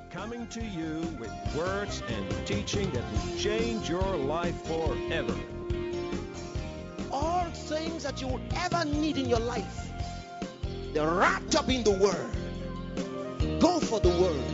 coming to you with words and teaching that will change your life forever. All things that you will ever need in your life, they're wrapped up in the Word. Go for the Word.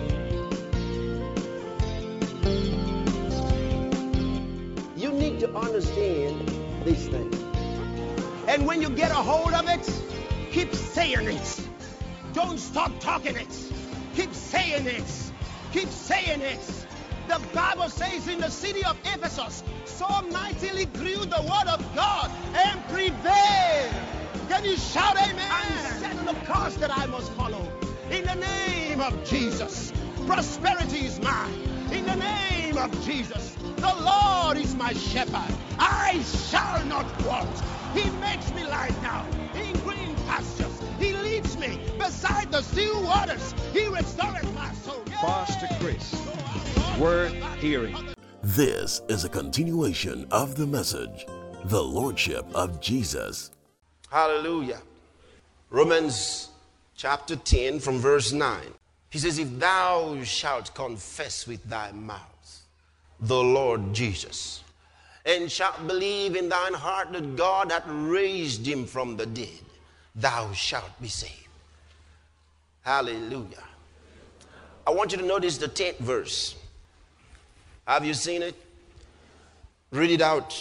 You need to understand these things. And when you get a hold of it, keep saying it. Don't stop talking it. Keep saying it. Keep saying it. The Bible says in the city of Ephesus, so mightily grew the word of God and prevailed. Can you shout amen? And set the course that I must follow. In the name of Jesus, prosperity is mine. In the name of Jesus, the Lord is my shepherd. I shall not want. He makes me lie down in green pastures. He leads me beside the still waters. He restores my soul. Pastor Chris, worth hearing. This is a continuation of the message, the Lordship of Jesus. Hallelujah. Romans chapter 10 from verse 9. He says, if thou shalt confess with thy mouth the Lord Jesus, and shalt believe in thine heart that God hath raised him from the dead, thou shalt be saved. Hallelujah. I want you to notice the 10th verse. Have you seen it? Read it out.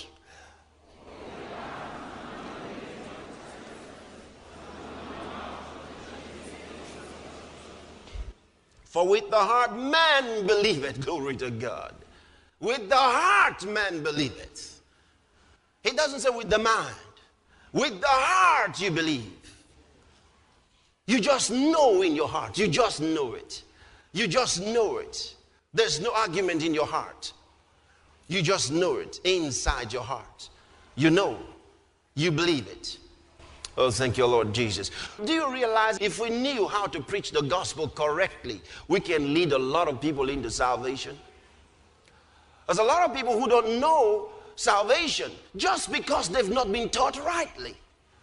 For with the heart man believeth, glory to God. With the heart man believeth. He doesn't say with the mind. With the heart you believe. You just know in your heart. You just know it. You just know it. There's no argument in your heart. You just know it inside your heart. You know. You believe it. Oh, thank you, Lord Jesus. Do you realize if we knew how to preach the gospel correctly, we can lead a lot of people into salvation? There's a lot of people who don't know salvation just because they've not been taught rightly.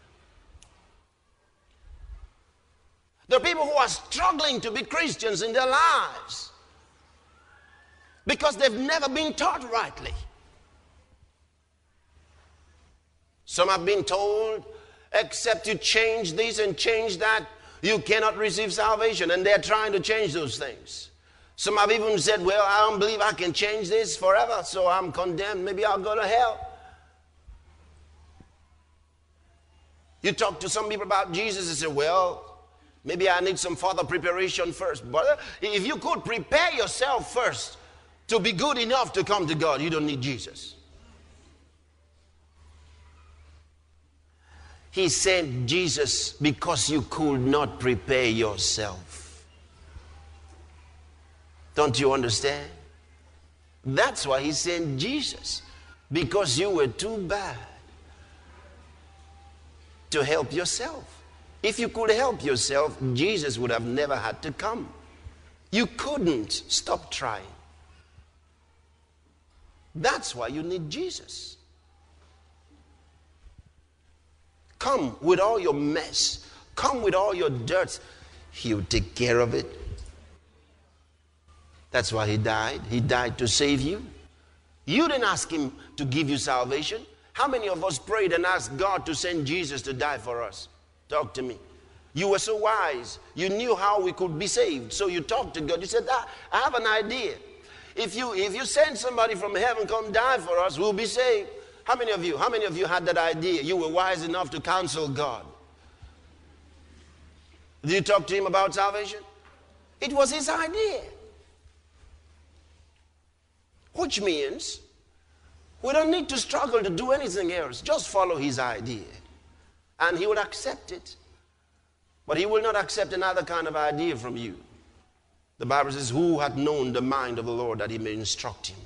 There are people who are struggling to be Christians in their lives because they've never been taught rightly. Some have been told, except you change this and change that, you cannot receive salvation. And they're trying to change those things. Some have even said, well, I don't believe I can change this forever, so I'm condemned. Maybe I'll go to hell. You talk to some people about Jesus and say, well, maybe I need some further preparation first. But if you could prepare yourself first to be good enough to come to God, you don't need Jesus. He sent Jesus because you could not prepare yourself. Don't you understand? That's why he sent Jesus. Because you were too bad to help yourself. If you could help yourself, Jesus would have never had to come. You couldn't. Stop trying. That's why you need Jesus. Come with all your mess. Come with all your dirt. He'll take care of it. That's why he died. He died to save you. You didn't ask him to give you salvation. How many of us prayed and asked God to send Jesus to die for us? Talk to me. You were so wise. You knew how we could be saved. So you talked to God. You said, I have an idea. If you send somebody from heaven come die for us, we'll be saved. How many of you had that idea? You were wise enough to counsel God. Did you talk to him about salvation? It was his idea. Which means we don't need to struggle to do anything else. Just follow his idea. And he will accept it. But he will not accept another kind of idea from you. The Bible says, who hath known the mind of the Lord that he may instruct him?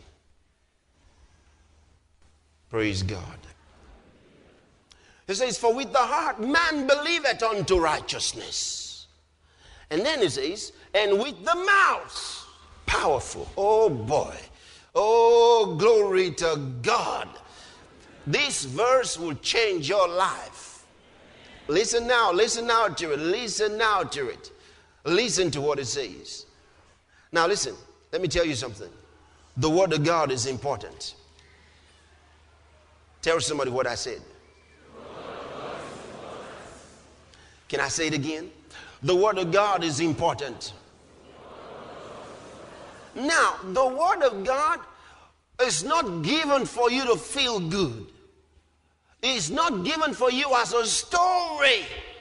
Praise God. He says, for with the heart man believeth unto righteousness. And then he says, and with the mouth, powerful. Oh boy. Oh, glory to God. This verse will change your life. Listen now to it. Listen now to it. Listen to what it says. Now listen, let me tell you something. The Word of God is important. Tell somebody what I said. Can I say it again? The Word of God is important. Now, the Word of God is not given for you to feel good. It's not given for you as a story.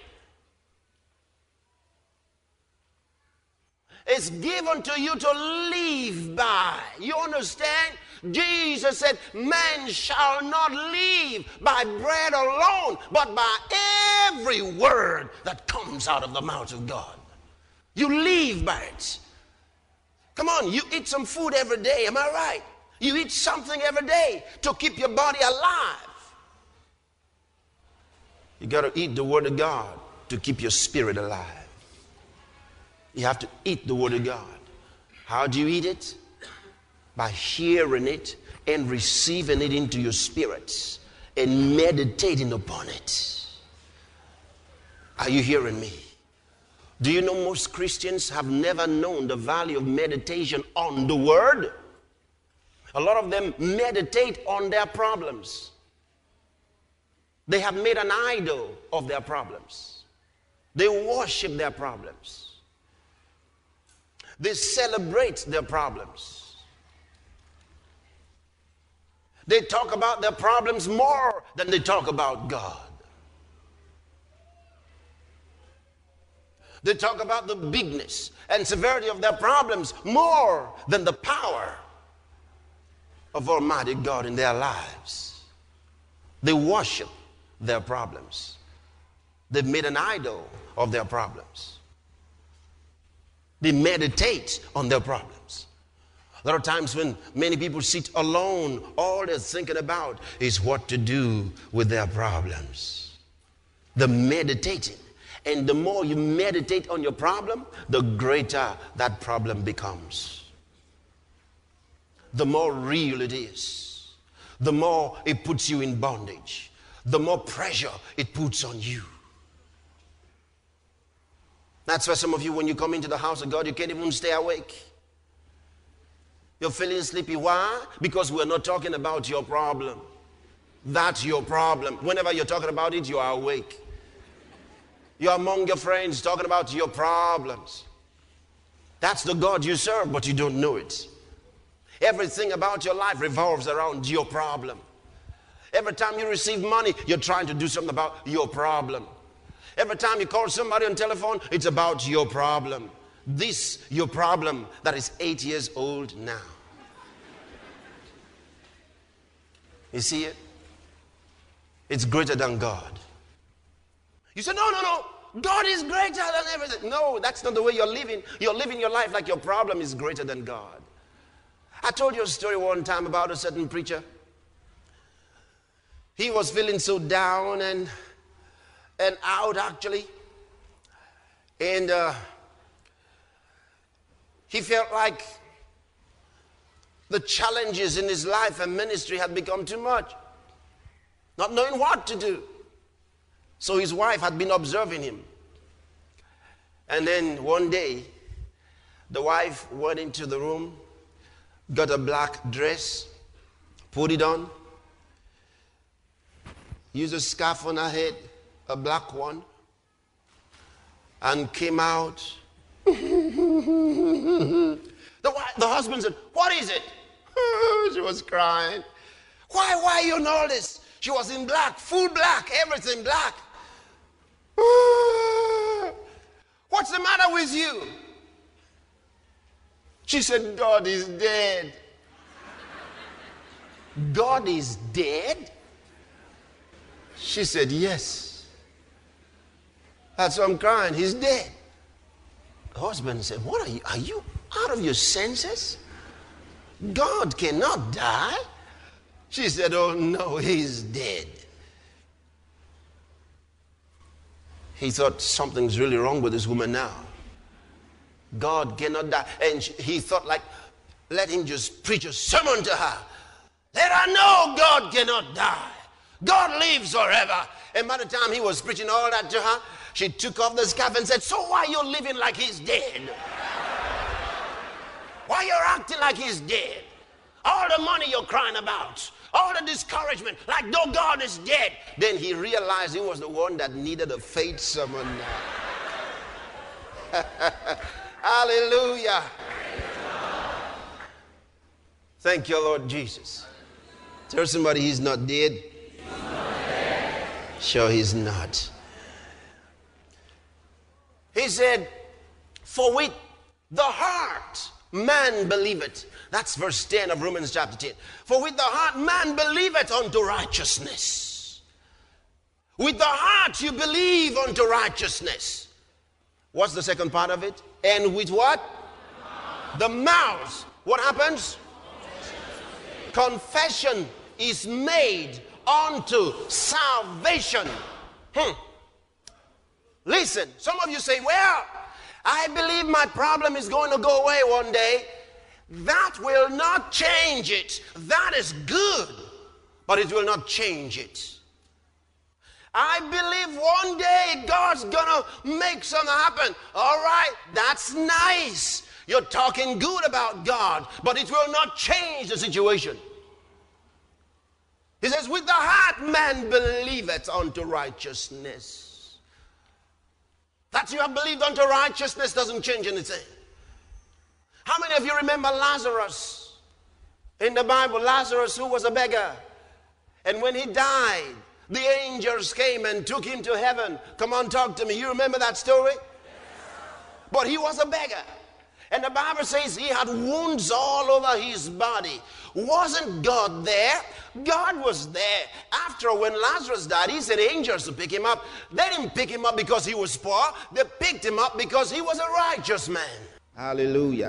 It's given to you to live by. You understand? Jesus said, man shall not live by bread alone, but by every word that comes out of the mouth of God. You live by it. Come on, you eat some food every day, am I right? You eat something every day to keep your body alive. You got to eat the Word of God to keep your spirit alive. You have to eat the Word of God. How do you eat it? By hearing it and receiving it into your spirits and meditating upon it. Are you hearing me? Do you know most Christians have never known the value of meditation on the Word? A lot of them meditate on their problems. They have made an idol of their problems. They worship their problems. They celebrate their problems. They talk about their problems more than they talk about God. They talk about the bigness and severity of their problems more than the power of Almighty God in their lives. They worship their problems. They've made an idol of their problems. They meditate on their problems. There are times when many people sit alone, all they're thinking about is what to do with their problems. They're meditating. And the more you meditate on your problem, the greater that problem becomes. The more real it is. The more it puts you in bondage. The more pressure it puts on you. That's why some of you, when you come into the house of God, you can't even stay awake. You're feeling sleepy. Why? Because we're not talking about your problem. That's your problem. Whenever you're talking about it, you are awake. You're among your friends talking about your problems. That's the God you serve, but you don't know it. Everything about your life revolves around your problem. Every time you receive money, you're trying to do something about your problem. Every time you call somebody on telephone, it's about your problem. This, your problem that is 8 years old now. You see it? It's greater than God. You say, no. God is greater than everything. No, that's not the way you're living. You're living your life like your problem is greater than God. I told you a story one time about a certain preacher. He was feeling so down and out, actually. And he felt like the challenges in his life and ministry had become too much. Not knowing what to do. So his wife had been observing him. And then one day, the wife went into the room, got a black dress, put it on, used a scarf on her head, a black one, and came out. The husband said, "What is it?" She was crying. Why are you in all this? She was in black, full black, everything black. What's the matter with you? She said, God is dead. God is dead? She said, yes. That's why I'm crying. He's dead. The husband said, what are you out of your senses? God cannot die. She said, oh no, he's dead. He thought something's really wrong with this woman now. God cannot die. And he thought, like, let him just preach a sermon to her. Let her know God cannot die. God lives forever. And by the time he was preaching all that to her, she took off the scarf and said, so why are you living like he's dead? acting like he's dead. All the money you're crying about, all the discouragement, like no, God is dead. Then he realized he was the one that needed a faith sermon. Hallelujah. Thank you, Lord Jesus. Tell somebody he's not dead. He's not dead. Sure, he's not. He said, for with the heart man believeth. That's verse 10 of Romans chapter 10. For with the heart man believeth unto righteousness. With the heart you believe unto righteousness. What's the second part of it? And with what? The mouth. What happens? Confession is made unto salvation. Listen, some of you say, well, I believe my problem is going to go away one day. That will not change it. That is good, but it will not change it. I believe one day God's gonna make something happen. All right, that's nice. You're talking good about God, but it will not change the situation. He says, with the heart man believeth unto righteousness. That you have believed unto righteousness doesn't change anything. How many of you remember Lazarus? In the Bible, Lazarus, who was a beggar. And when he died, the angels came and took him to heaven. Come on, talk to me. You remember that story? Yes. But he was a beggar. And the Bible says he had wounds all over his body. Wasn't God there? God was there. After, when Lazarus died, he sent angels to pick him up. They didn't pick him up because he was poor. They picked him up because he was a righteous man. Hallelujah.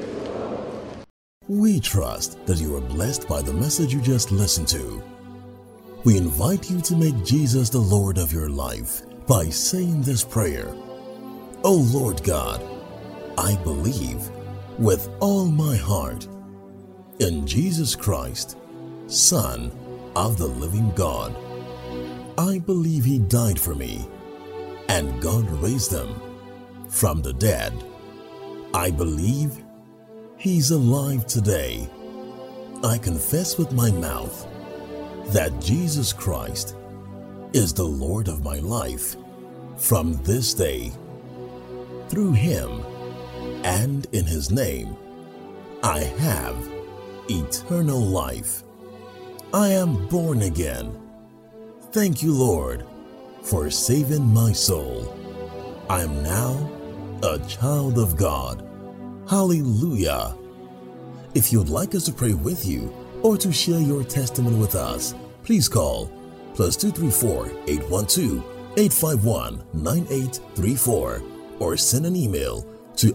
We trust that you are blessed by the message you just listened to. We invite you to make Jesus the Lord of your life by saying this prayer. Oh Lord God, I believe with all my heart in Jesus Christ, Son of the living God. I believe He died for me and God raised Him from the dead. I believe He's alive today. I confess with my mouth that Jesus Christ is the Lord of my life from this day. Through Him and in His name, I have eternal life. I am born again. Thank you, Lord, for saving my soul. I am now a child of God. Hallelujah. If you'd like us to pray with you or to share your testimony with us, please call +234 812 851 9834 or send an email to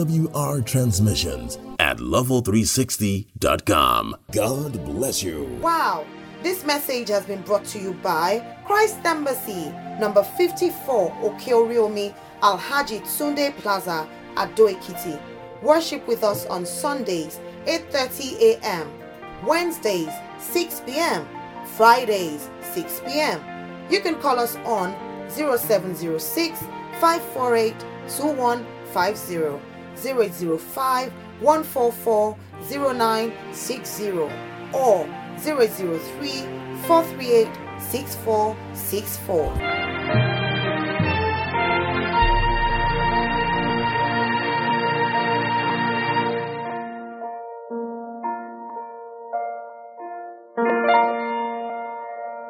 lwrtransmissions@level360.com. God bless you. Wow, this message has been brought to you by Christ Embassy, number 54 Okeoriomi Alhaji Tsunde Plaza, Ado Ekiti. Worship with us on Sundays, 8:30 a.m., Wednesdays, 6 p.m., Fridays, 6 p.m. You can call us on 0706 548 2150, 005 144 0960, or 003 438 6464.